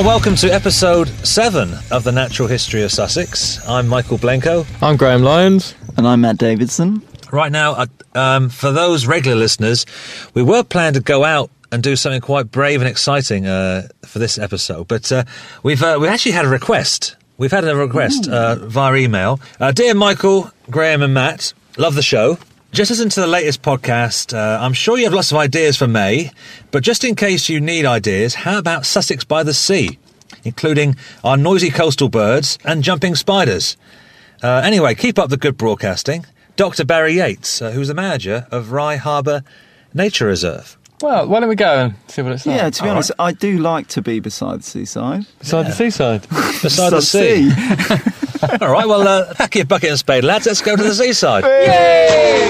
welcome to episode 7 of The Natural History of Sussex. I'm Michael Blenko. I'm Graham Lyons. And I'm Matt Davidson. Right now, for those regular listeners, we were planning to go out and do something quite brave and exciting for this episode, but we've actually had a request. We've had a request via email. Dear Michael, Graham and Matt, love the show. Just listen to the latest podcast. I'm sure you have lots of ideas for May, but just in case you need ideas, how about Sussex by the Sea, including our noisy coastal birds and jumping spiders? Anyway, keep up the good broadcasting. Dr. Barry Yates, who's the manager of Rye Harbour Nature Reserve. Well, why don't we go and see what it's like? Yeah, to be honest, I do like to be beside the seaside. Beside the seaside? Beside the sea. All right, well, pack your bucket and spade, lads. Let's go to the seaside. Yay!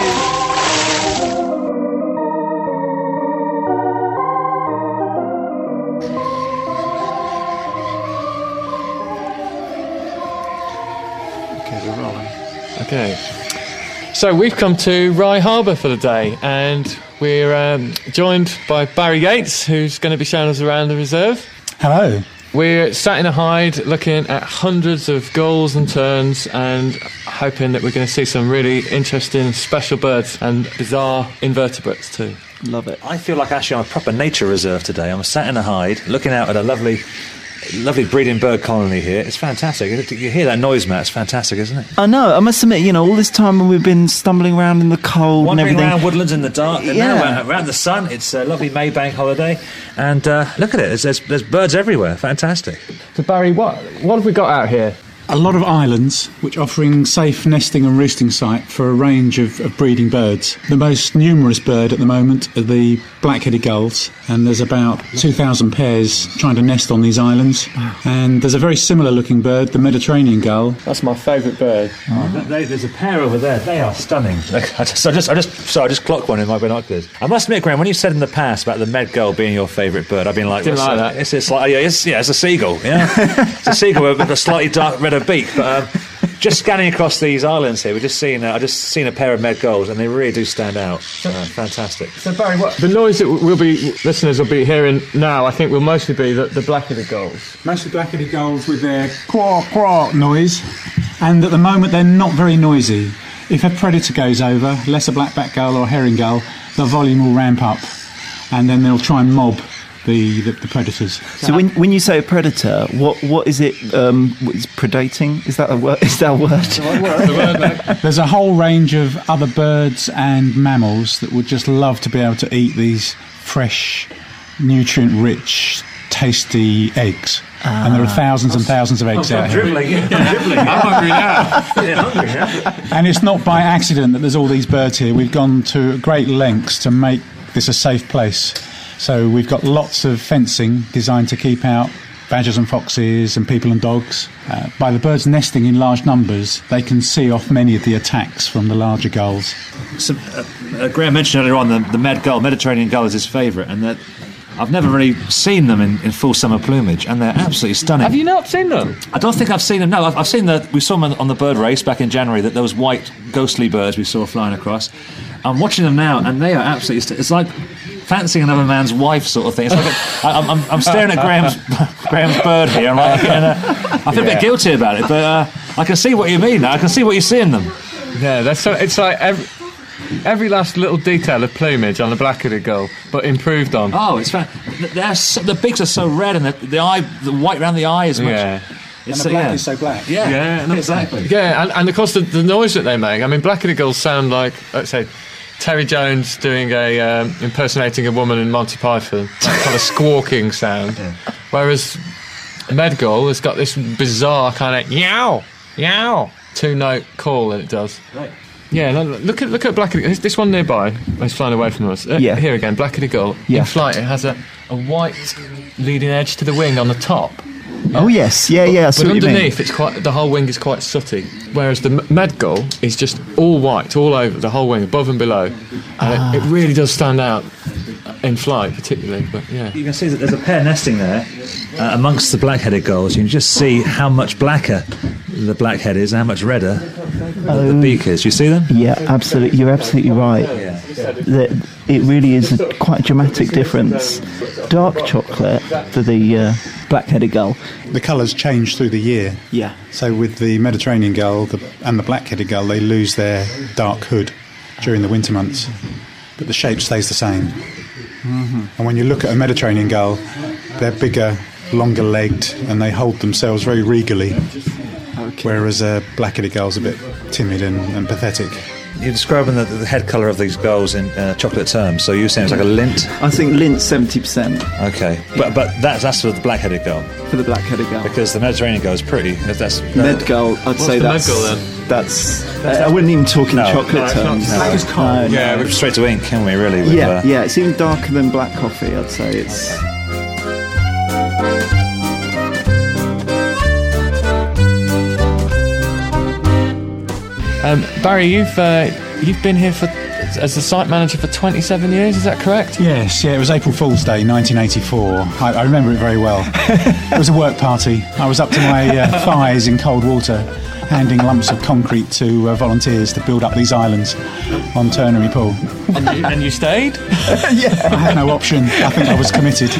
Okay, we're rolling. Okay. So we've come to Rye Harbour for the day, and we're joined by Barry Yates, who's going to be showing us around the reserve. Hello. We're sat in a hide looking at hundreds of gulls and terns and hoping that we're going to see some really interesting special birds and bizarre invertebrates too. Love it. I feel like actually I'm a proper nature reserve today. I'm sat in a hide looking out at a lovely breeding bird colony here. It's fantastic. You hear that noise, Matt? It's fantastic, isn't it? I know. I must admit, all this time when we've been stumbling around in the cold Wandering and everything. around woodlands in the dark. And now we're out in the sun. It's a lovely Maybank holiday. And look at it. There's birds everywhere. Fantastic. So Barry, what have we got out here? A lot of islands which offering safe nesting and roosting site for a range of breeding birds. The most numerous bird at the moment are the black-headed gulls, and there's about 2,000 pairs trying to nest on these islands. And there's a very similar looking bird, the Mediterranean gull. That's my favourite bird. There's a pair over there. They are stunning. I just clocked one in my binoculars. I must admit, Graham, when you said in the past about the Med gull being your favourite bird, I've been like, didn't like that. It's a seagull. Yeah, it's a seagull with a slightly dark redder beak. But just scanning across these islands here, I just seen a pair of Med gulls, and they really do stand out. Fantastic. So Barry, the noise that listeners will be hearing now, I think will mostly be the black-headed gulls. Mostly black-headed gulls with their quack noise, and at the moment they're not very noisy. If a predator goes over, less a black-backed gull or a herring gull, the volume will ramp up, and then they'll try and mob the predators. So when you say a predator, what is it? What is predating? Is that a word? Is that a word? There's a whole range of other birds and mammals that would just love to be able to eat these fresh, nutrient-rich, tasty eggs. And there are thousands and thousands of eggs out here. I'm hungry now. And it's not by accident that there's all these birds here. We've gone to great lengths to make this a safe place. So we've got lots of fencing designed to keep out badgers and foxes and people and dogs. By the birds nesting in large numbers, they can see off many of the attacks from the larger gulls. So, Graham mentioned earlier on the Mediterranean gull is his favourite, and that I've never really seen them in full summer plumage, and they're absolutely stunning. Have you not seen them? I don't think I've seen them. No, I've seen we saw them on the bird race back in January. That those white ghostly birds we saw flying across. I'm watching them now, and they are absolutely. It's like fancying another man's wife, sort of thing. It's like I'm staring at Graham's bird here. I feel a bit guilty about it, but I can see what you mean now. I can see what you see in them. Yeah, it's like every last little detail of plumage on the black-headed gull, but improved on. Oh, it's the beaks are so red, and the white around the eye is much. Yeah. And the black is so black. Yeah, exactly. Yeah, and of course the noise that they make. I mean, black-headed gulls sound like, let's say, Terry Jones doing impersonating a woman in Monty Python, that kind of squawking sound. Yeah. Whereas Med gull has got this bizarre kind of yow, yow, 2-note call that it does. Right. Yeah, look at black-headed. This one nearby. It's flying away from us. Here again, black-headed gull. Yeah. In flight, it has a white leading edge to the wing on the top. Oh yes, yeah. I see But what underneath, you mean. the whole wing is quite sooty. Whereas the Med gull is just all white, all over the whole wing, above and below, and it really does stand out in flight, particularly. But yeah, you can see that there's a pair nesting there amongst the black-headed gulls. You can just see how much blacker the black-head is and how much redder the beak is. You see them? Yeah, absolutely. You're absolutely right. It really is quite a dramatic difference. Dark chocolate for the black-headed gull? The colours change through the year. Yeah. So with the Mediterranean gull and the black-headed gull, they lose their dark hood during the winter months, but the shape stays the same. Mm-hmm. And when you look at a Mediterranean gull, they're bigger, longer-legged, and they hold themselves very regally, whereas a black-headed gull's a bit timid and pathetic. You're describing the head colour of these gulls in chocolate terms, so you're saying it's like a lint? I think lint 70%. Okay, but that's for the black-headed gull. For the black-headed gull. Because the Mediterranean gull is pretty. Med gull, I'd say that's... Med gull, then? That's... I wouldn't even talk in chocolate terms. Black as coal. Yeah, we're straight to ink, can we, really? Yeah, it's even darker than black coffee, I'd say. It's... Barry, you've been here as the site manager for 27 years, is that correct? Yes, it was April Fool's Day 1984. I remember it very well. It was a work party. I was up to my thighs in cold water, handing lumps of concrete to volunteers to build up these islands on Ternary Pool. And you stayed? Yeah. I had no option. I think I was committed.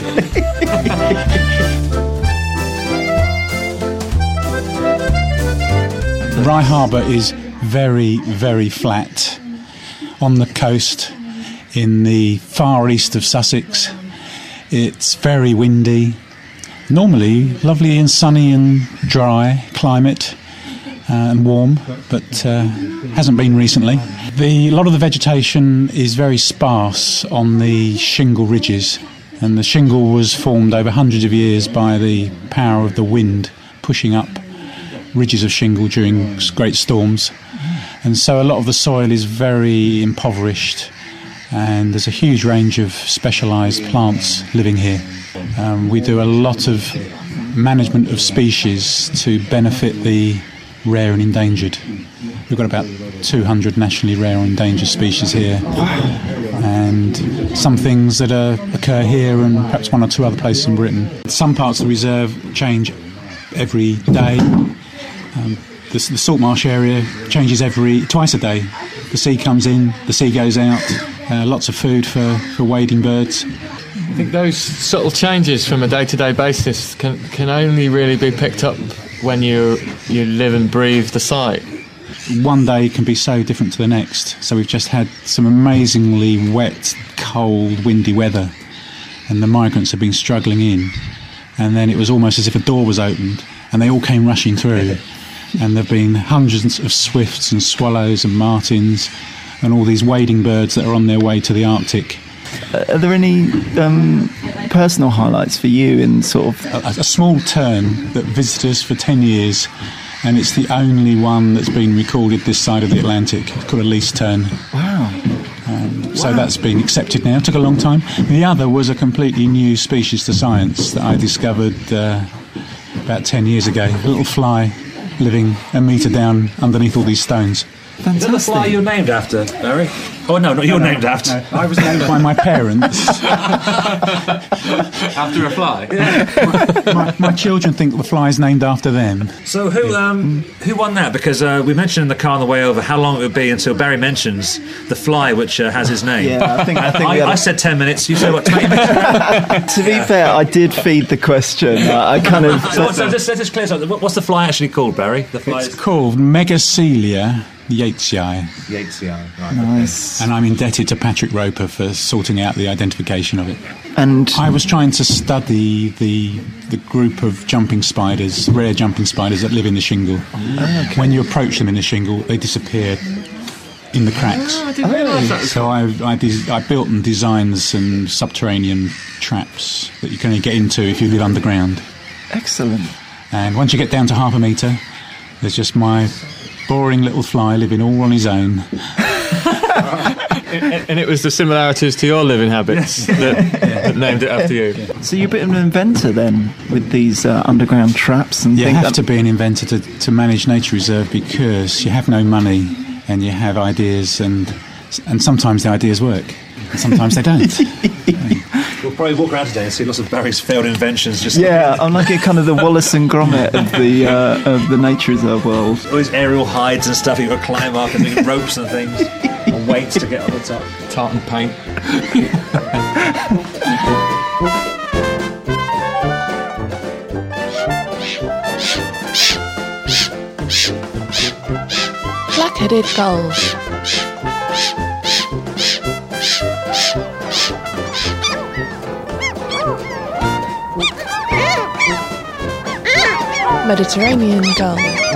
Rye Harbour is very, very flat on the coast in the far east of Sussex. It's very windy. Normally lovely and sunny and dry climate and warm, but hasn't been recently. A lot of the vegetation is very sparse on the shingle ridges, and the shingle was formed over hundreds of years by the power of the wind pushing up ridges of shingle during great storms. And so a lot of the soil is very impoverished, and there's a huge range of specialised plants living here. We do a lot of management of species to benefit the rare and endangered. We've got about 200 nationally rare and endangered species here, and some things that occur here and perhaps one or two other places in Britain. Some parts of the reserve change every day. The salt marsh area changes twice a day. The sea comes in, the sea goes out. Lots of food for wading birds. I think those subtle changes from a day-to-day basis can only really be picked up when you live and breathe the site. One day can be so different to the next. So we've just had some amazingly wet, cold, windy weather, and the migrants have been struggling in. And then it was almost as if a door was opened, and they all came rushing through. And there have been hundreds of swifts and swallows and martins and all these wading birds that are on their way to the Arctic. Are there any personal highlights for you in sort of... A small tern that visited us for 10 years, and it's the only one that's been recorded this side of the Atlantic. It's called a least tern. Wow. So that's been accepted now. It took a long time. The other was a completely new species to science that I discovered about 10 years ago. A little fly living a metre down underneath all these stones. Fantastic. Is that the fly you're named after, Barry? Oh, no, not you're named after. No, I was named by my parents. After a fly? Yeah. My children think the fly's named after them. So who won that? Because we mentioned in the car on the way over how long it would be until Barry mentions the fly which has his name. Yeah, I think I said 10 minutes, you said, what, 20 minutes? To be fair, I did feed the question. I kind of... So let's just clear something. What's the fly actually called, Barry? The fly It's called Megacelia Yatesii. Right. Nice. And I'm indebted to Patrick Roper for sorting out the identification of it. And I was trying to study the group of jumping spiders, rare jumping spiders that live in the shingle. okay. When you approach them in the shingle, they disappear in the cracks. I didn't realise that. So I built and designed some subterranean traps that you can only get into if you live underground. excellent. And once you get down to half a metre, there's just my boring little fly living all on his own. And it was the similarities to your living habits that named it after you. So you're a bit of an inventor then with these underground traps and You things. have to be an inventor to manage nature reserve because you have no money and you have ideas and sometimes the ideas work and sometimes they don't. We'll probably walk around today and see lots of Barry's failed inventions. Just Yeah, I'm like a kind of the Wallace and Gromit of the nature reserve world. all these aerial hides and stuff you've got to climb up and do ropes and things and weights to get on the top. Tartan paint. Black-headed gull. Mediterranean gull.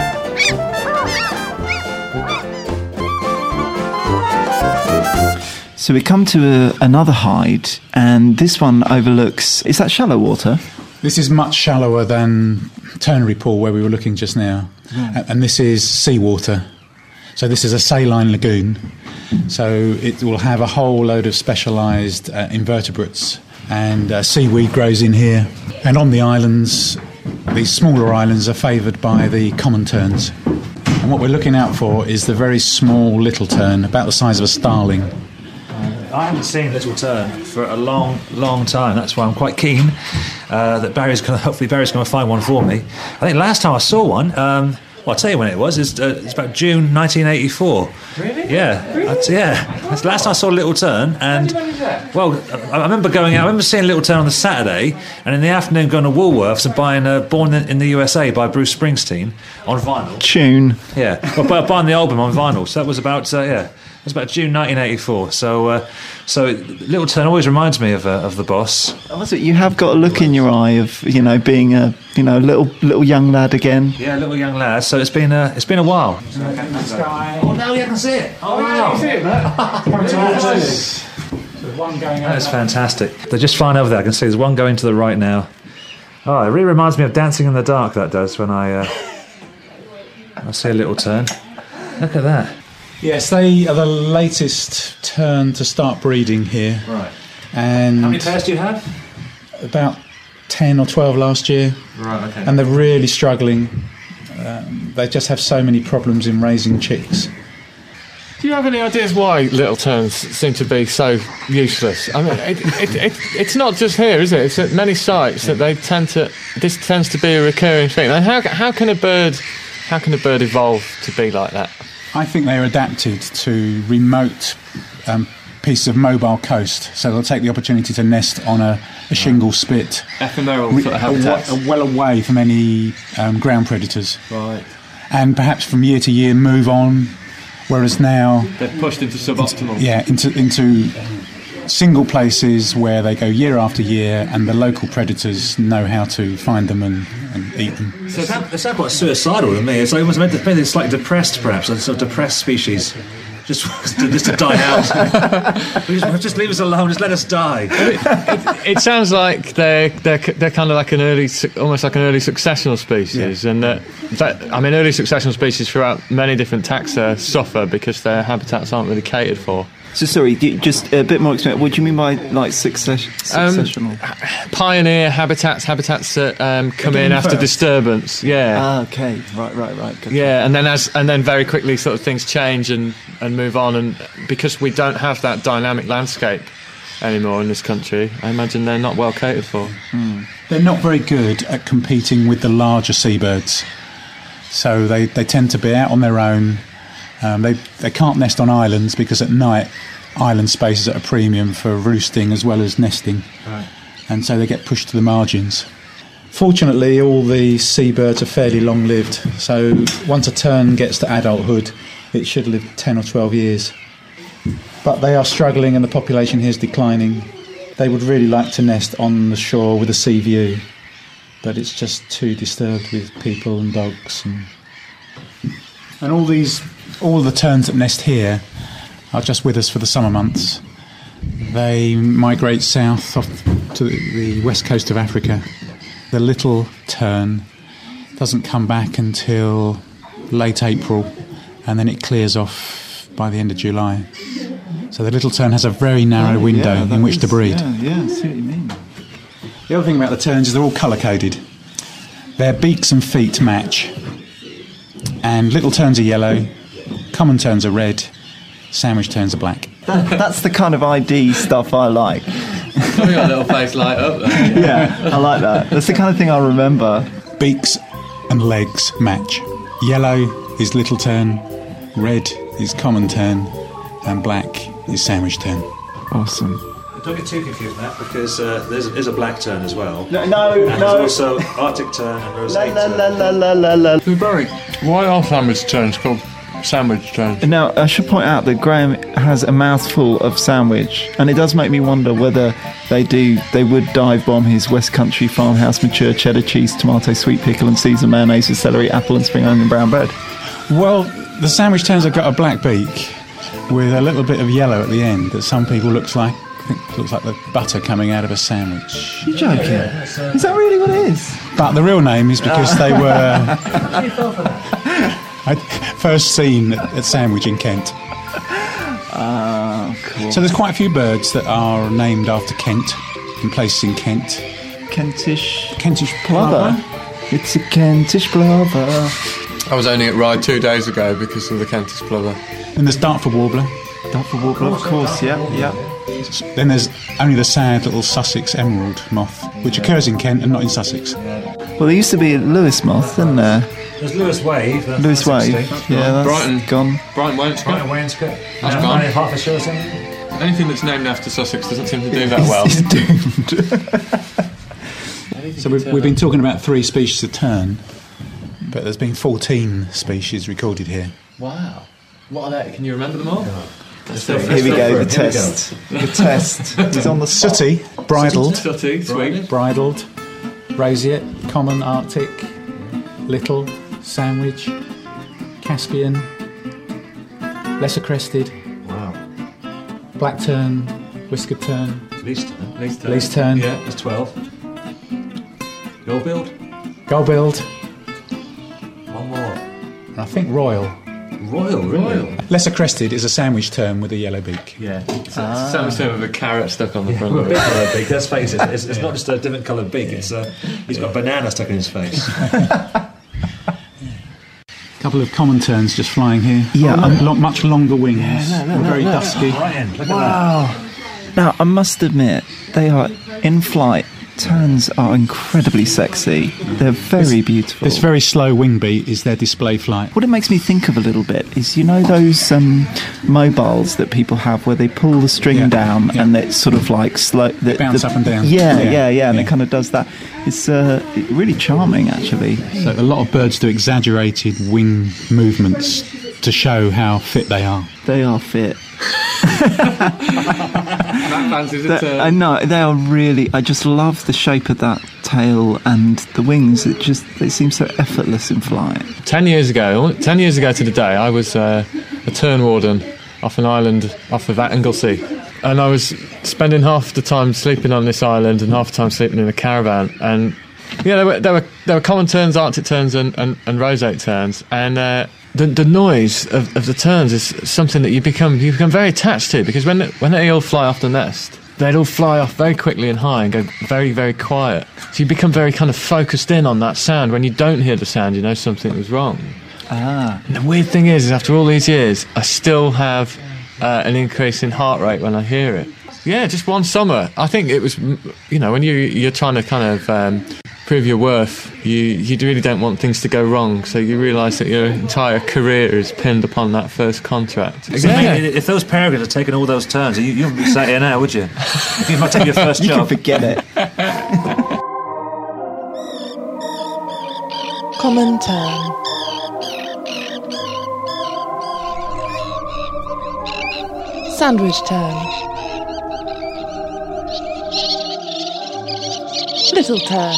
So we come to another hide, and this one overlooks... Is that shallow water? This is much shallower than Ternary Pool, where we were looking just now. Right. And this is seawater. So this is a saline lagoon. So it will have a whole load of specialised invertebrates, and seaweed grows in here. And on the islands, these smaller islands are favoured by the common terns. And what we're looking out for is the very small little tern, about the size of a starling. I haven't seen Little Tern for a long, long time. That's why I'm quite keen that hopefully Barry's going to find one for me. I think last time I saw one, well, I'll tell you when it was. It's about June 1984. Really? Yeah. Really? That's the last time I saw Little Tern. And when was that? well, I remember going out. I remember seeing Little Tern on the Saturday, and in the afternoon going to Woolworths and buying Born in the USA by Bruce Springsteen on vinyl. Tune. Yeah, well, buying the album on vinyl. So that was about it was about June 1984. So Little Tern always reminds me of the boss. Also, you have got a look in your eye of being a little young lad again. Yeah, little young lad. So it's been a while. Oh, now you can see it. Oh, wow. You see it there? Coming towards us. There's one going out. That's fantastic. They're just fine over there. I can see there's one going to the right now. Oh, it really reminds me of Dancing in the Dark. That does when I see a Little Tern. Look at that. Yes, they are the latest tern to start breeding here. Right. And How many pairs do you have? about 10 or 12 last year. Right. Okay. And they're really struggling. They just have so many problems in raising chicks. Do you have any ideas why little terns seem to be so useless? I mean, it's not just here, is it? It's at many sites that they this tends to be a recurring thing. And how can a bird evolve to be like that? I think they're adapted to remote pieces of mobile coast, so they'll take the opportunity to nest on a shingle spit, Ephemeral sort of habitats. well away from any ground predators. Right. And perhaps from year to year move on, whereas now They're pushed into suboptimal. into single places where they go year after year, and the local predators know how to find them and eat them. So it sounds quite suicidal to me. It's like almost meant to be slightly depressed, perhaps, a sort of depressed species. Just to die out. just leave us alone. Just let us die. It sounds like they're kind of like almost like an early successional species, Yeah. and early successional species throughout many different taxa suffer because their habitats aren't really catered for. So sorry, just a bit more explain. What do you mean by like successional? Pioneer habitats that come in after first. disturbance. Yeah. Ah, okay, right. Gotcha. Yeah, and then very quickly sort of things change and move on, and because we don't have that dynamic landscape anymore in this country, I imagine they're not well catered for. They're not very good at competing with the larger seabirds, so they tend to be out on their own. They can't nest on islands because at night island space is at a premium for roosting as well as nesting, Right. and so they get pushed to the margins. Fortunately, all the seabirds are fairly long-lived, so once a tern gets to adulthood, it should live 10 or 12 years. But they are struggling and the population here is declining. They would really like to nest on the shore with a sea view, but it's just too disturbed with people and dogs. And all the terns that nest here are just with us for the summer months. They migrate south off to the west coast of Africa. The little tern doesn't come back until late April, and then it clears off by the end of July. So the little tern has a very narrow window in which to breed. Yeah, I see what you mean. The other thing about the terns is they're all colour-coded. Their beaks and feet match. And little terns are yellow, common terns are red, sandwich terns are black. That's the kind of ID stuff I like. Got a little face light up there. Yeah, I like that. That's the kind of thing I remember. Beaks and legs match. Yellow is little tern, red is common tern, and black is sandwich tern. Awesome. Don't get too confused, Matt, because there's a black tern as well. No. And there's also Arctic tern and rosette tern. La. So Barry, why are sandwich terns called sandwich tern. Now, I should point out that Graham has a mouthful of sandwich, and it does make me wonder whether they would dive bomb his West Country farmhouse mature cheddar cheese, tomato, sweet pickle and Caesar mayonnaise with celery, apple and spring onion brown bread. Well, the sandwich terns have got a black beak with a little bit of yellow at the end that some people looks like the butter coming out of a sandwich. You're joking? Is that really what it is? But the real name is because they were first seen at Sandwich in Kent. Cool. So there's quite a few birds that are named after Kent, in places in Kent. Kentish plover. It's a Kentish plover. I was only at Ryde 2 days ago because of the Kentish plover. And there's Dartford warbler. Dartford warbler, of course, yeah. Then there's only the sad little Sussex emerald moth, which occurs in Kent and not in Sussex. Well, there used to be a Lewis moth, didn't there? There's Lewis Wave. Lewis Wave. Yeah, that's Brighton. gone. Brighton Wainscot. Wainscot. That's gone. Hertfordshire or something. Anything that's named after Sussex doesn't seem to do that well. It's doomed. So we've been talking about 3 species of tern, but there's been 14 species recorded here. Wow. What are they? Can you remember them all? Here we go, the test. The test. He's on the spot. Sooty, bridled, Sooty, sweet. bridled, roseate, common, arctic, little, sandwich, Caspian, lesser crested, black tern, whiskered tern, Least tern, Yeah, there's 12. Gold-billed. gold-billed, One more. and I think royal. Royal. Lesser crested is a sandwich tern with a yellow beak. Yeah. Sounds with a carrot stuck on the front of Big it. coloured beak. Let's face it. It's not just a different coloured beak. It's he's got a banana stuck in his face. A couple of common terns just flying here. Yeah, much longer wings. Very dusky. Brian, look at Wow. Now, I must admit, they are in flight. Terns are incredibly sexy. They're very beautiful. This very slow wing beat is their display flight. What it makes me think of a little bit is, you know, those mobiles that people have where they pull the string down and it's sort of like slow. Bounce up and down. Yeah, and it kind of does that. It's really charming, actually. So a lot of birds do exaggerated wing movements to show how fit they are. They are fit. That fancies a turn. I know, they are really... I just love the shape of that tail and the wings. They seem so effortless in flight. 10 years ago to the day, I was a tern warden off an island off of Anglesey. And I was spending half the time sleeping on this island and half the time sleeping in a caravan. And yeah, there were common terns, arctic terns and roseate terns. And the noise of the terns is something that you become very attached to, because when they all fly off the nest, they'd all fly off very quickly and high and go very, very quiet. So you become very kind of focused in on that sound. When you don't hear the sound, you know something was wrong. And the weird thing is after all these years, I still have an increase in heart rate when I hear it. Yeah, just one summer. I think it was, when you're trying to kind of prove your worth, you really don't want things to go wrong, so you realise that your entire career is pinned upon that first contract. I mean, if those peregrines had taken all those turns, you wouldn't be sat here now, would you? If you might take your first You job. can forget it. Common tern. Sandwich tern. Little tern.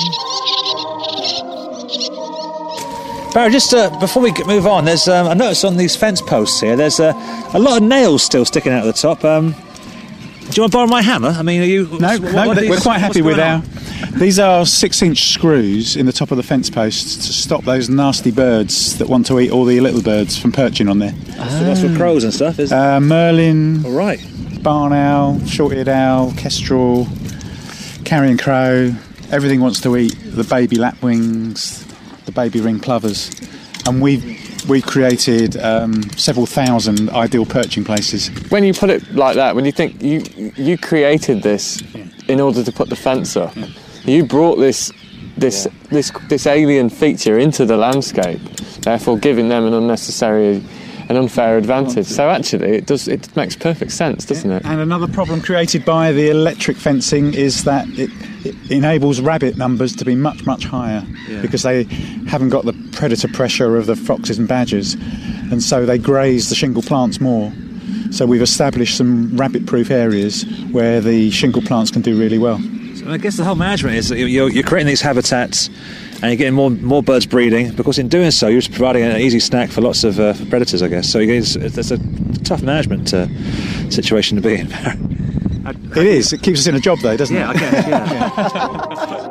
Barry, just before we move on, there's I noticed on these fence posts here, there's a lot of nails still sticking out of the top. Do you want to borrow my hammer? I mean, are you... We're quite happy with our... These are 6-inch screws in the top of the fence posts to stop those nasty birds that want to eat all the little birds from perching on there. That's for crows and stuff, is Merlin, all right. barn owl, short-eared owl, kestrel, carrion crow. Everything wants to eat the baby lapwings, the baby ring plovers, and we've created several thousand ideal perching places. When you put it like that, when you think you created this in order to put the fence up, you brought this alien feature into the landscape, therefore giving them an unfair advantage. So actually, it makes perfect sense, doesn't it? And another problem created by the electric fencing is that it enables rabbit numbers to be much, much higher because they haven't got the predator pressure of the foxes and badgers. and so they graze the shingle plants more. So we've established some rabbit-proof areas where the shingle plants can do really well. So I guess the whole management is that you're creating these habitats and you're getting more birds breeding, because in doing so you're just providing an easy snack for lots of predators, I guess. So it's a tough management situation to be in. It is. It keeps us in a job, though, doesn't it? Yeah, I guess, yeah.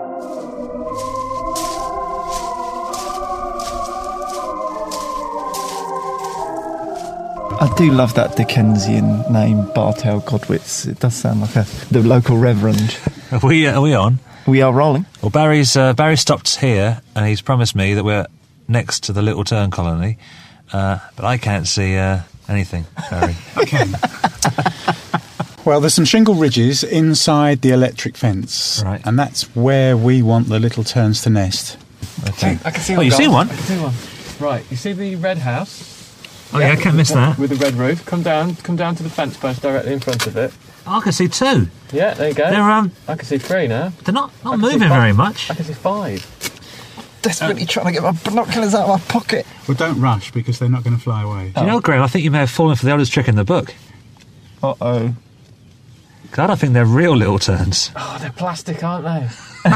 I do love that Dickensian name, Bartel Godwitz. It does sound like the local reverend. Are we on? We are rolling. Well, Barry stopped here, and he's promised me that we're next to the Little Tern colony, but I can't see anything, Barry. Okay. Well, there's some shingle ridges inside the electric fence, right, and that's where we want the little terns to nest. Okay. I can see one. Oh, you see one? I can see one. Right, you see the red house? Oh yeah, I can't miss that. With the red roof. Come down to the fence post directly in front of it. Oh, I can see two. Yeah, there you go. They're I can see three now. They're not moving very much. I can see 5. Desperately trying to get my binoculars out of my pocket. Well, don't rush, because they're not going to fly away. Do you know, Graham, I think you may have fallen for the oldest trick in the book. Uh-oh. 'Cause I don't think they're real Little Terns. Oh, they're plastic, aren't they?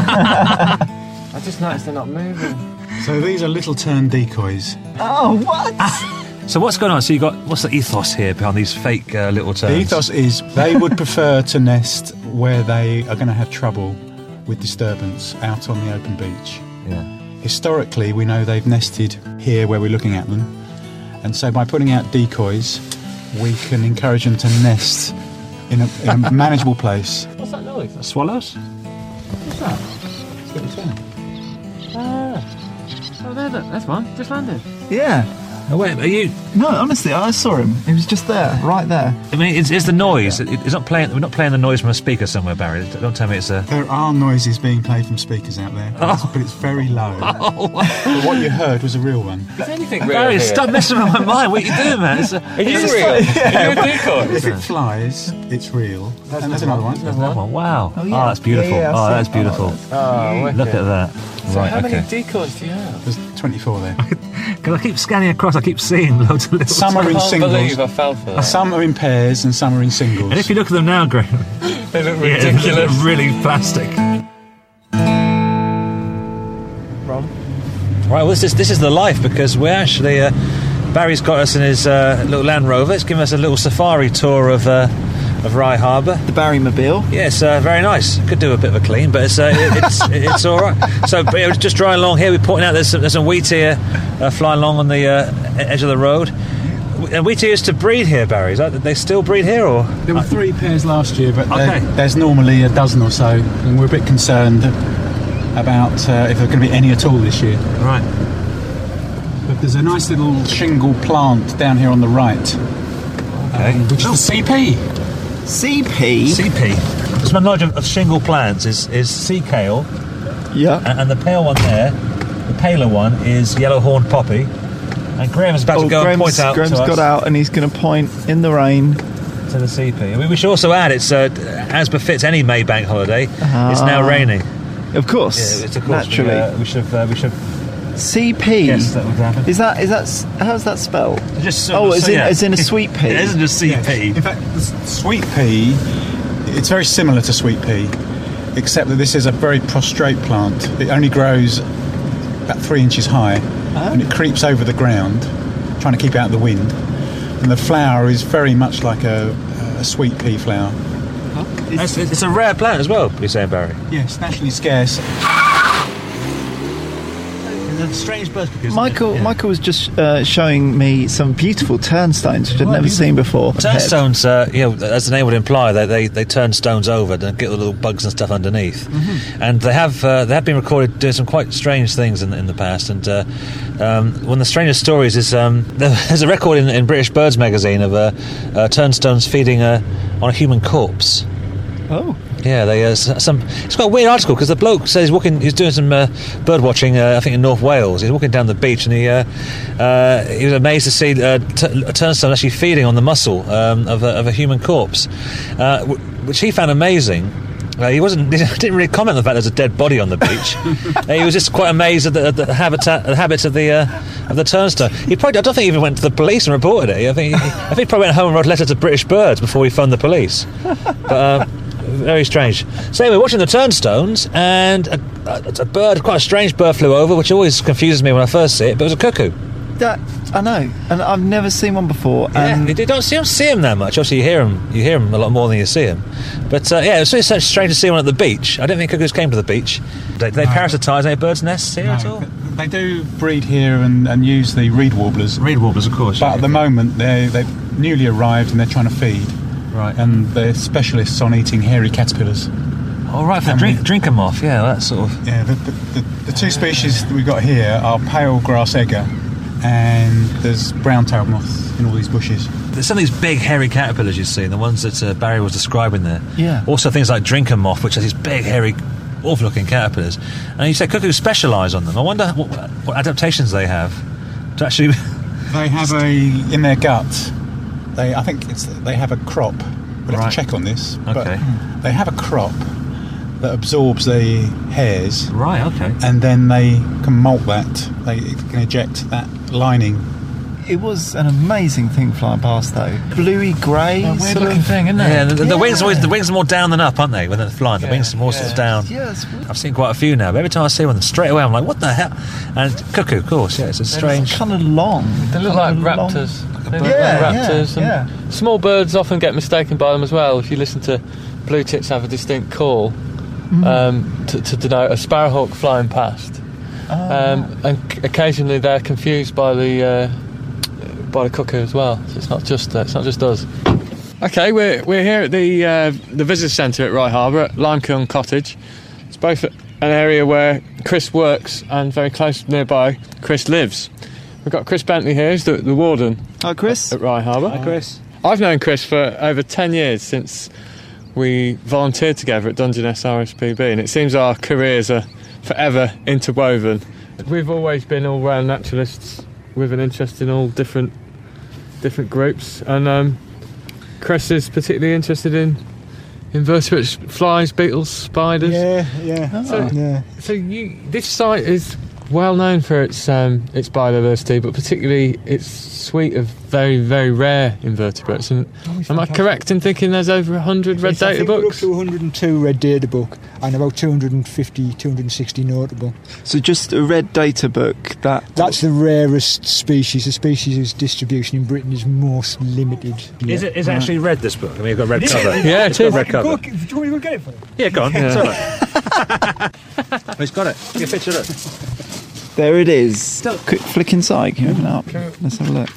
I just noticed they're not moving. So these are little tern decoys. Oh, what? So what's going on? So what's the ethos here behind these fake Little Terns? The ethos is they would prefer to nest where they are going to have trouble with disturbance, out on the open beach. Yeah. Historically, we know they've nested here where we're looking at them, and so by putting out decoys, we can encourage them to nest in a manageable place. What's that noise? Swallows? What's that? It's little tern. Oh, there, look, there's one. Just landed. Yeah. Oh, wait, are you... No, honestly, I saw him. He was just there, right there. I mean, it's the noise. It's not playing. We're not playing the noise from a speaker somewhere, Barry. Don't tell me it's a... There are noises being played from speakers out there, but it's very low. But what you heard was a real one. Is anything real Barry, here? stop messing with my mind. What are you doing, man? Are you real? Are you a decoy? If it flies, it's real. And there's another one. Oh, wow. Oh, yeah. That's beautiful. Yeah, oh, I've that's seen- beautiful. Oh, wicked. Look at that. So Right, how many okay. decoys do you have? There's 24 there. Because I keep scanning across, I keep seeing loads of little... Some are in I can't believe singles, I fell for that. some are in pairs, and some are in singles. And if you look at them now, Graham, They look yeah, they ridiculous. look really plastic. Right, well, this is the life, because we're actually... Barry's got us in his little Land Rover. It's giving us a little safari tour of Rye Harbour. The Barrymobile. Yeah, it's very nice. Could do a bit of a clean, but it's all right. So just driving along here, we're pointing out there's some wheat here flying along on the edge of the road. And wheat used to breed here, Barry. They still breed here, or There were 3 pairs last year, but Okay. there's normally a dozen or so, and we're a bit concerned about if there are going to be any at all this year. right? But there's a nice little shingle plant down here on the right, Okay. which is the CP. CP? CP. Just my knowledge of shingle plants is sea kale, Yeah. and the pale one there, the paler one is yellow horned poppy. And Graham is about to go and point out Graham's to us got out and he's going to point in the rain. to the CP. We should also add it's as befits any Maybank holiday. It's now raining. Of course. Yeah, it's of course. Naturally. We should CP. guess that would happen. Is that how's that spelled? Just as in a sweet pea. It isn't just CP. In fact, the sweet pea, it's very similar to sweet pea, except that this is a very prostrate plant. It only grows about 3 inches high, and it creeps over the ground, trying to keep out the wind. And the flower is very much like a sweet pea flower. It's a rare plant as well, you're saying, Barry? Yes, nationally scarce. It's a strange bird because... Michael was just showing me some beautiful turnstones which I'd never seen before. Turnstones, as the name would imply, they turn stones over and get the little bugs and stuff underneath. Mm-hmm. And they have been recorded doing some quite strange things in the past. And one of the strangest stories is there's a record in British Birds magazine of turnstones feeding on a human corpse. Oh. Yeah, it's got a weird article because the bloke says he's doing some bird watching, I think in North Wales. He's walking down the beach and he was amazed to see a turnstone actually feeding on the muscle of a human corpse, which he found amazing. He didn't really comment on the fact there's a dead body on the beach. He was just quite amazed at the habits of the turnstone. I don't think he even went to the police and reported it. I think he probably went home and wrote a letter to British Birds before he phoned the police. But very strange. So anyway, watching the turnstones, and a bird, quite a strange bird, flew over, which always confuses me when I first see it. But it was a cuckoo. That I know, and I've never seen one before. Yeah, you don't see him that much. Obviously, you hear him a lot more than you see him. But it was really so strange to see one at the beach. I don't think cuckoos came to the beach. Do they parasitise any birds' nests here at all? They do breed here and use the reed warblers. Reed warblers, of course. But at the moment, they've newly arrived and they're trying to feed. Right. And they're specialists on eating hairy caterpillars. All right, for drink them off. Yeah, that sort of. Yeah, the two species that we've got here are pale grass egger, and there's brown-tailed moth in all these bushes. There's some of these big hairy caterpillars you see, the ones that Barry was describing there. Yeah. Also things like drinker moth, which are these big hairy, awful-looking caterpillars. And you say cuckoos specialise on them. I wonder what adaptations they have to actually. They have in their gut. I think they have a crop. We'll have to check on this. Okay. But they have a crop that absorbs the hairs. Right. Okay. And then they can molt that. They can eject that lining. It was an amazing thing flying past, though. Bluey grey, weird looking thing, isn't it? Yeah, the wings are more down than up, aren't they? When they're flying, the wings are more sort of down. Yes. I've seen quite a few now, but every time I see one, straight away I'm like, what the hell? And cuckoo, of course, yeah, it's a strange. It's kind of long. They look like raptors. They look like raptors. And small birds often get mistaken by them as well. If you listen to blue tits have a distinct call to denote a sparrowhawk flying past. And occasionally they're confused by the cuckoo as well. So it's not just us. Okay, we're here at the visitor centre at Rye Harbour at Limekiln Cottage. It's both an area where Chris works and very close nearby Chris lives. We've got Chris Bentley here, who's the warden. Hi, Chris. At Rye Harbour. Hi, Chris. I've known Chris for over 10 years, since we volunteered together at Dungeness RSPB, and it seems our careers are forever interwoven. We've always been all-round naturalists with an interest in all different groups, and Chris is particularly interested in invertebrates, flies, beetles, spiders. So this site is well known for its biodiversity, but particularly its suite of very, very rare invertebrates. And am I correct in thinking there's over 100 red data books? We're up to 102 red data book and about 250, 260 notable. So just a red data book. That's the rarest species. The species whose distribution in Britain is most limited. Is it actually red, this book? I mean, you've got red cover. Yeah, it is. Red cover. Do you want me to go get it for you? Yeah, go on. Yeah. It's all right. He's got it. Give me a picture of it. There it is. Quick flick inside. Can you open it up? Let's have a look.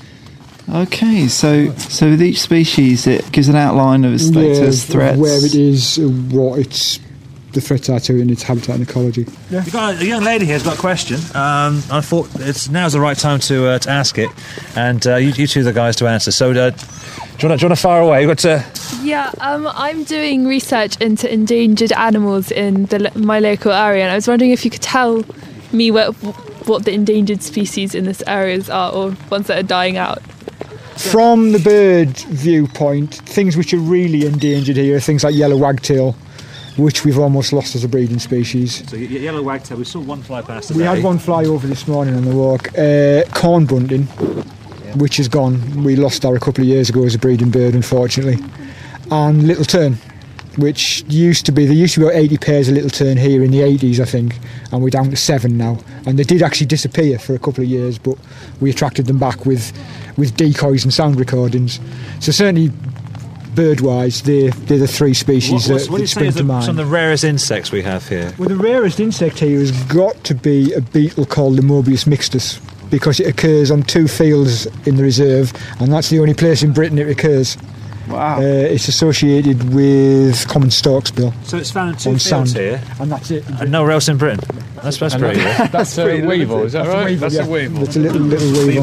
Okay, so with each species, it gives an outline of its status, threats, where it is, what its the threats are to it, and its habitat and ecology. Yeah. You've got a young lady here who's got a question. I thought now's the right time to ask it, and you two are the guys to answer. So, do you want to fire away? You've got Yeah, I'm doing research into endangered animals in my local area, and I was wondering if you could tell me what the endangered species in this areas are, or ones that are dying out. From the bird viewpoint, things which are really endangered here are things like yellow wagtail, which we've almost lost as a breeding species. So yellow wagtail, we saw one fly past today. We had one fly over this morning on the walk. Corn bunting, which is gone. We lost her a couple of years ago as a breeding bird, unfortunately. And little tern, which there used to be about 80 pairs of little tern here in the 80s, I think, and we're down to 7 now. And they did actually disappear for a couple of years, but we attracted them back with decoys and sound recordings. So certainly, bird-wise, they're the 3 species that spring to mind. Some of the rarest insects we have here? Well, the rarest insect here has got to be a beetle called Limmobius mixtus, because it occurs on 2 fields in the reserve, and that's the only place in Britain it occurs. Wow. It's associated with common storksbill. So it's found in 2 fields here, and that's it. And nowhere else in Britain. That's pretty good. That's a weevil, is that right? That's a weevil. It's a little weevil.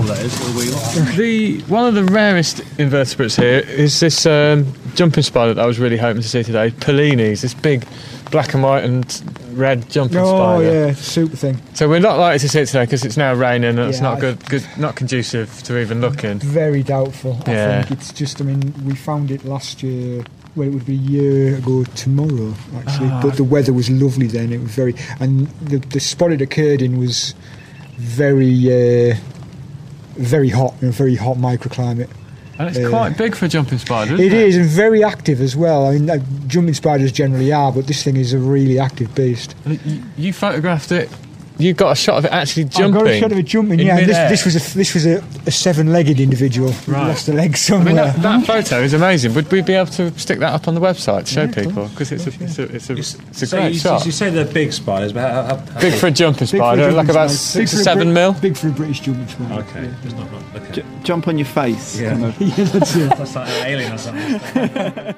One of the rarest invertebrates here is this jumping spider that I was really hoping to see today, Pellini's, this big black and white and red jumping spider. Oh yeah, super thing. So we're not likely to see it today because it's now raining and it's not good, not conducive to even looking. Very doubtful. Yeah. I think it's just, we found it last year Well, it would be a year ago tomorrow, actually. But the weather was lovely then. It was very... And the spot it occurred in was very, very hot, in a very hot microclimate. And it's quite big for a jumping spider, isn't it? It is, and very active as well. I mean, jumping spiders generally are, but this thing is a really active beast. You photographed it. You got a shot of it actually jumping. I got a shot of it jumping. in Yeah, mid-air. this was a 7-legged individual. Who Right. lost a leg I mean, somewhere. that photo is amazing. Would we be able to stick that up on the website to show people? Because it's a great shot. You say they're big spiders, but how Big for a jumping Big for a spider, jumping like about spider. 6 or 7 mil. Big for a British jumping spider. Okay, it's not okay. Jump on your face. Yeah. Kind of. Yeah, that's it. That's like an alien or something.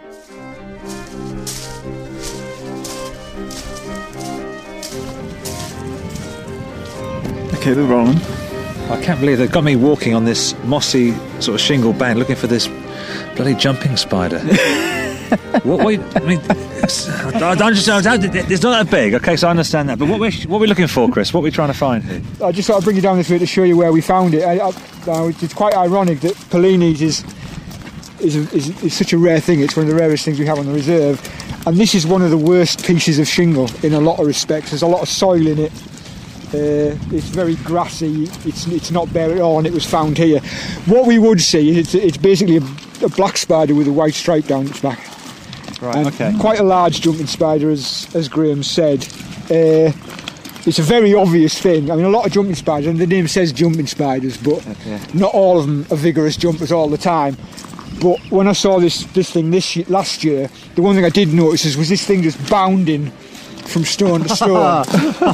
Okay, we're rolling. I can't believe they've got me walking on this mossy sort of shingle bank looking for this bloody jumping spider. I mean, I don't just, it's not that big, okay, so I understand that. But what are we looking for, Chris? What are we trying to find here? I just thought I'd bring you down this way to show you where we found it. It's quite ironic that Pellini's is such a rare thing. It's one of the rarest things we have on the reserve. And this is one of the worst pieces of shingle in a lot of respects. There's a lot of soil in it. It's very grassy. It's not bare at all, and it was found here. What we would see is it's basically a black spider with a white stripe down its back. Right, And okay. quite a large jumping spider, as Graham said. It's a very obvious thing. I mean, a lot of jumping spiders, and the name says jumping spiders, but not all of them are vigorous jumpers all the time. But when I saw this thing last year, the one thing I did notice was this thing just bounding from stone to stone.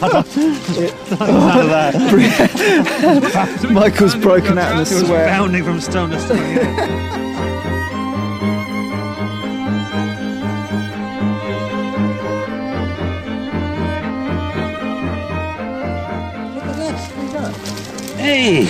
Michael's broken out in a sweat. Bounding from stone to stone. Hey,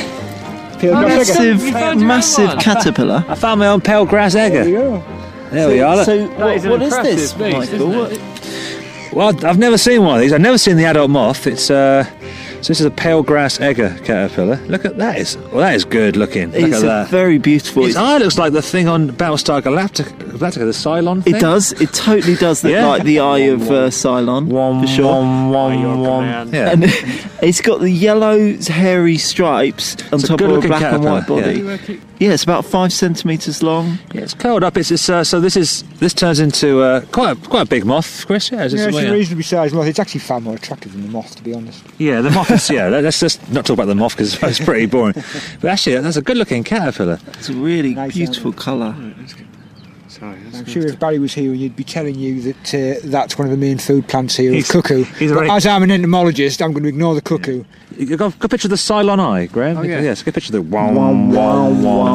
Massive caterpillar. I found my own pale grass egger. There we are. Look. So That is an what is impressive this, beast, Michael? isn't it? Well, I've never seen one of these. I've never seen the adult moth. It's so this is a pale grass egger caterpillar. Look at that! That is good looking. Look It's at a that. very beautiful. Its eye looks like the thing on Battlestar Galactica, the Cylon thing. It does. It totally does look Yeah. like the eye of Cylon, for sure. Yeah. And it's got the yellow hairy stripes on It's a top of a good-looking black and white caterpillar, body. Yeah, it's about 5 centimetres long. Yeah, it's curled up. So this turns into quite a big moth, Chris. Yeah, It's a reasonably sized moth. It's actually far more attractive than the moth, to be honest. Yeah, the moth is. Yeah, let's just not talk about the moth because it's pretty boring. But actually, that's a good-looking caterpillar. It's a really Nice beautiful colour. I'm sure if Barry was here, he'd be telling you that that's one of the main food plants here, He's- the cuckoo. he's But already- as I'm an entomologist, I'm going to ignore the cuckoo. You got a picture of the Cylon eye, Graham? Oh, yeah. Yes, get a picture of the wow, wow, wow.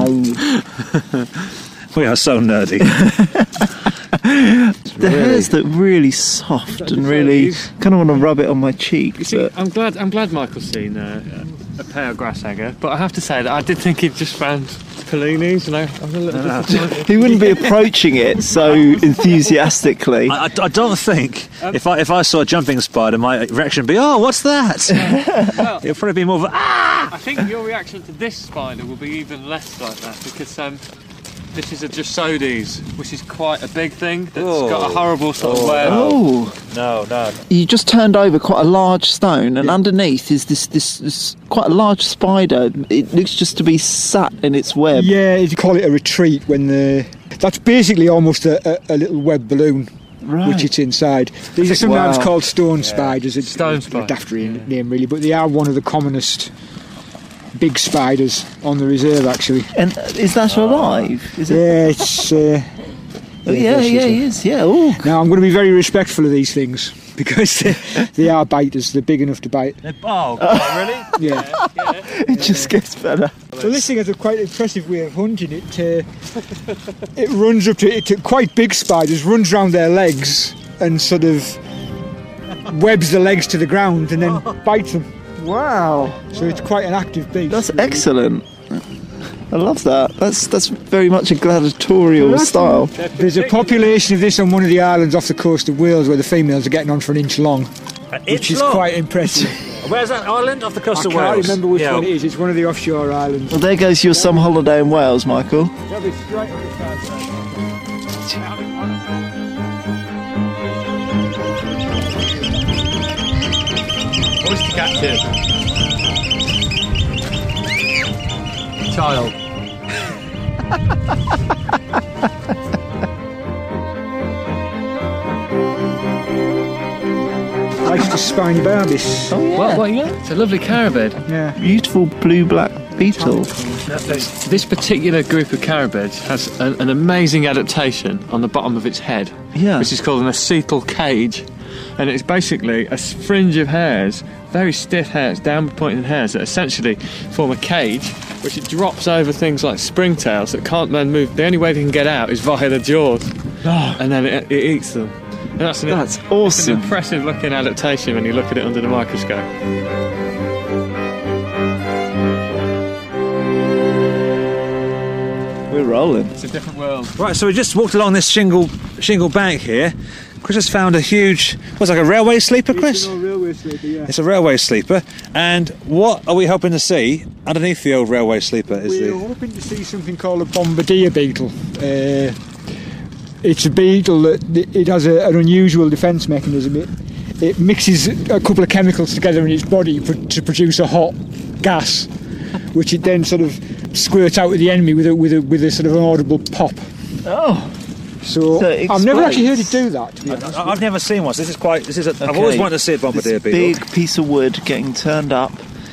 We are so nerdy. The hairs look really soft and really kind of want to rub it on my cheek. You see, But I'm glad Michael's seen a pale grass egger, but I have to say that I did think he'd just found Pellini's, and I'm a little disappointed. he wouldn't be approaching it so enthusiastically. I don't think if I saw a jumping spider, my reaction would be, "Oh, what's that?" It'd probably be more of a, "Ah!" I think your reaction to this spider will be even less like that, because this is a Jassodes, which is quite a big thing that's got a horrible sort of web. Oh, No. you just turned over quite a large stone, and underneath is this quite a large spider. It looks just to be sat in its web. Yeah, you call it a retreat when that's basically almost a little web balloon, Right. which it's inside. These are sometimes Wow. called stone spiders. It's Stone a spider, daft name really, but they are one of the commonest big spiders on the reserve actually. And is that alive? Is it? Yeah, it's. Oh, yeah, he is. Yeah. Oh, Now I'm going to be very respectful of these things because they are biters. They're big enough to bite. Oh, really? Yeah. it just gets better. So this thing has a quite impressive way of hunting. It runs up to quite big spiders, runs round their legs and sort of webs the legs to the ground and then bites them. Wow, So it's quite an active beast. that's really. excellent. I love that. That's very much a gladiatorial style. There's a population of this on one of the islands off the coast of Wales where the females are getting on for an inch long, which is quite impressive. Where's that island? Off the I coast of can't Wales. remember which one it is. It's one of the offshore islands. Well, there goes your summer holiday in Wales, Michael. That'll be straight on the side. Oyster captive. Child. Isis spinibarbis. What you got? It's a lovely carabid. Yeah. Beautiful blue-black beetle. This particular group of carabids has an amazing adaptation on the bottom of its head, Yeah. which is called an acetal cage, and it's basically a fringe of hairs, very stiff hairs, downward pointing hairs that essentially form a cage, which it drops over things like springtails that can't then move. The only way they can get out is via the jaws, and then it eats them. And that's That's It's awesome. an impressive looking adaptation when you look at it under the microscope. We're rolling. It's a different world. Right, so we just walked along this shingle bank here. Chris has found a huge, what's like a railway sleeper, Chris? Railway sleeper, yeah. It's a railway sleeper. And what are we hoping to see underneath the old railway sleeper? We're hoping to see something called a bombardier beetle. It's a beetle that it has an unusual defence mechanism. It mixes a couple of chemicals together in its body to produce a hot gas, which it then sort of squirts out at the enemy with a sort of an audible pop. Oh. So it I've never actually heard explodes. it do that. To be honest. I've never seen one. So I've Okay. always wanted to see a bombardier This beetle. big piece of wood getting turned up,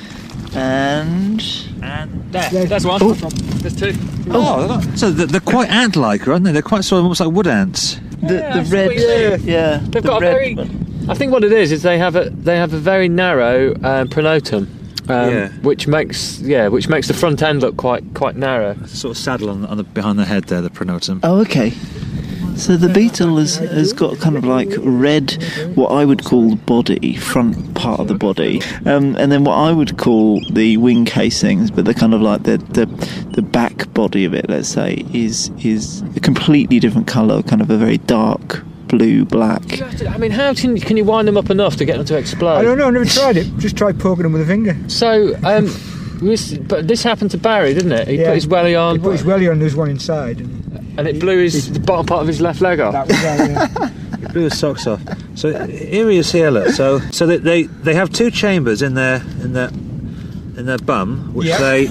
and And there. There's one. Oh. There's two. So they're quite ant-like, aren't they? They're quite sort of almost like wood ants. the that's red, what you do. yeah, They've the got a red very. one. I think what it is they have a very narrow pronotum, Yeah. which makes the front end look quite narrow. It's a sort of saddle on the behind the head there, the pronotum. Oh, okay. So the beetle has got kind of like red, what I would call the body, front part of the body, and then what I would call the wing casings, but the kind of like the back body of it, let's say, is a completely different colour, kind of a very dark blue black. I mean, how can you wind them up enough to get them to explode? I don't know. I've never tried it. Just tried poking them with a finger. So, but this happened to Barry, didn't it? He Yeah. put his welly on, He put his welly on. There's one inside. and it blew the bottom part of his left leg off. That was yeah. He blew his socks off. So here he is here, look. So they have two chambers in their bum, which Yeah. they.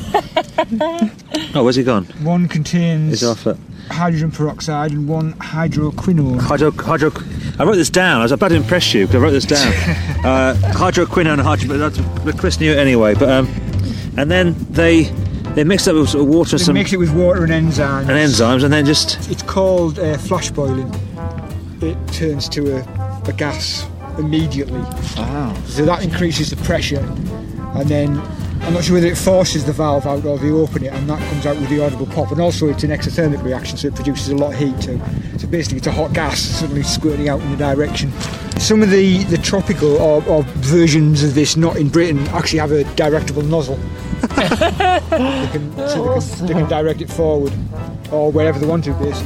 Oh, where's he gone? One contains He's off it. hydrogen peroxide and one hydroquinone. Hydro. I wrote this down. I was about to impress you because I wrote this down. Hydroquinone and hydro. But Chris knew it anyway. But and then they mix it with sort of water, They some mix it with water and enzymes. and then just. It's called flash boiling. It turns to a gas immediately. Wow. So that increases the pressure, and then I'm not sure whether it forces the valve out or they open it, and that comes out with the audible pop. And also, it's an exothermic reaction, so it produces a lot of heat too. So basically, it's a hot gas suddenly squirting out in the direction. Some of the tropical or versions of this, not in Britain, actually have a directable nozzle. They can direct it forward or wherever they want to, basically.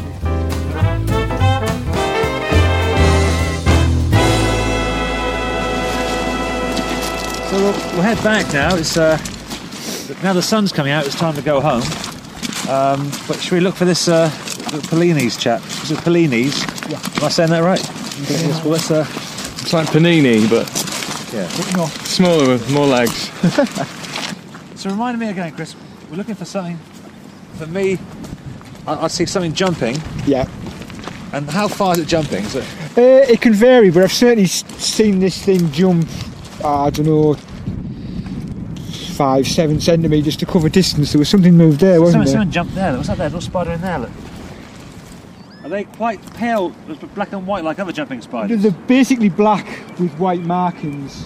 So we'll head back now. It's now the sun's coming out. It's time to go home. But should we look for this Pellini's chap? Is it Pellini's? Yeah. Am I saying that right? Yes, well, let's, It's like panini, but yeah. smaller with more legs. So remind me again, Chris. We're looking for something. For me, I'd see something jumping. Yeah. And how far is it jumping? Is it? It can vary, but I've certainly seen this thing jump, I don't know, 5-7 centimetres to cover distance. There was something moved there, wasn't there? Someone jumped there. What's that there? Little spider in there. Look. Are they quite pale, black and white like other jumping spiders? They're basically black with white markings.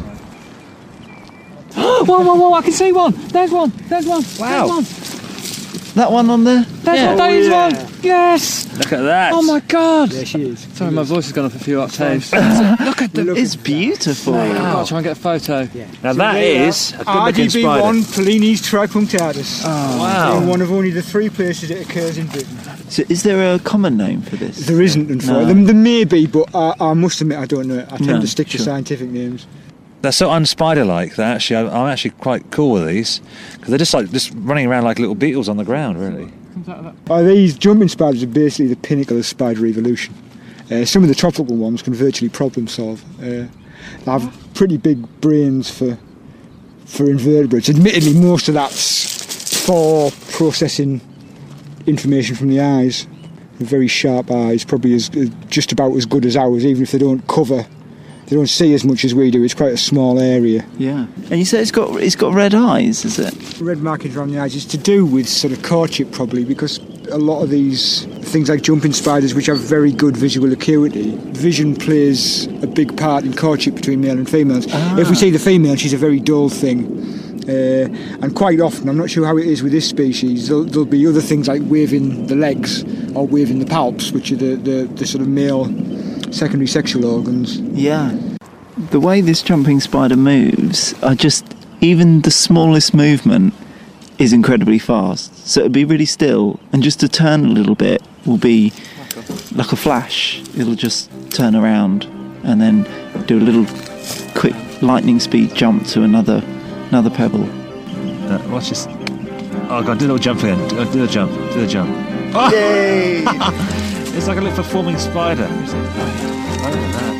Whoa! I can see one. There's one. Wow. That one on there? There's one. Yes. Look at that. Oh my God. There she is. Sorry, my voice has gone up a few octaves. Look at them. It's beautiful. I'll try and get a photo. Now that is a good looking spider. RGB1 Pellini's tripunctatus. Wow. In one of only the 3 places it occurs in Britain. So is there a common name for this? There isn't, unfortunately. There may be, but I must admit I don't know. I tend No, to stick to sure. scientific names. They're so unspider-like that actually I'm actually quite cool with these because they're just running around like little beetles on the ground, really. These jumping spiders are basically the pinnacle of spider evolution. Some of the tropical ones can virtually problem solve. They have pretty big brains for invertebrates. Admittedly, most of that's for processing information from the eyes. Very sharp eyes, probably just about as good as ours, even if they don't see as much as we do. It's quite a small area. Yeah. And you say it's got red eyes, is it? Red markings around the eyes is to do with sort of courtship, probably, because a lot of these things like jumping spiders, which have very good visual acuity, vision plays a big part in courtship between male and females. If we see the female, she's a very dull thing. And quite often, I'm not sure how it is with this species, there'll be other things like waving the legs or waving the palps, which are the sort of male secondary sexual organs. Yeah. The way this jumping spider moves, even the smallest movement is incredibly fast. So it'll be really still, and just to turn a little bit will be like a flash. It'll just turn around and then do a little quick lightning speed jump to another pebble. Watch this. Oh god, do a little jump again. Do the jump. Oh! Yay! It's like a little performing spider. Look at that.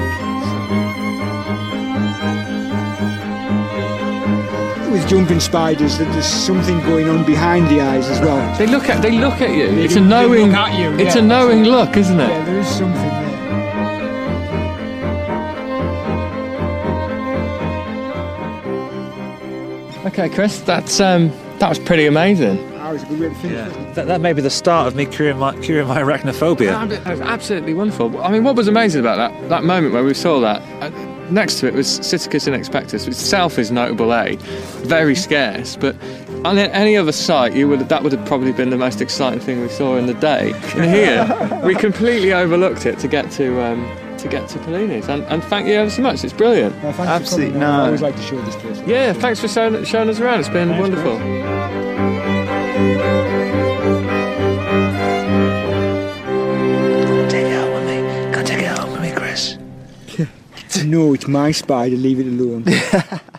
With jumping spiders, that there's something going on behind the eyes as well. They look at you. It's a They knowing. look at you, It's yeah. a knowing look, isn't it? Yeah, there is something there. Okay, Chris, that was pretty amazing. That was a good way to finish. Yeah. That may be the start of me curing my arachnophobia. That was absolutely wonderful. I mean, what was amazing about that moment where we saw that? Next to it was Psittacus inexpectus, which itself is notable A, very scarce, but on any other site that would have probably been the most exciting thing we saw in the day. And here, we completely overlooked it to get to Pellini's, and thank you ever so much. It's brilliant. Thanks for Absolutely, coming. I no. always like to show this place. Yeah, thanks for showing us around. It's been wonderful. Take it out with me. Go take it out with me, Chris. No, it's my spider. Leave it alone.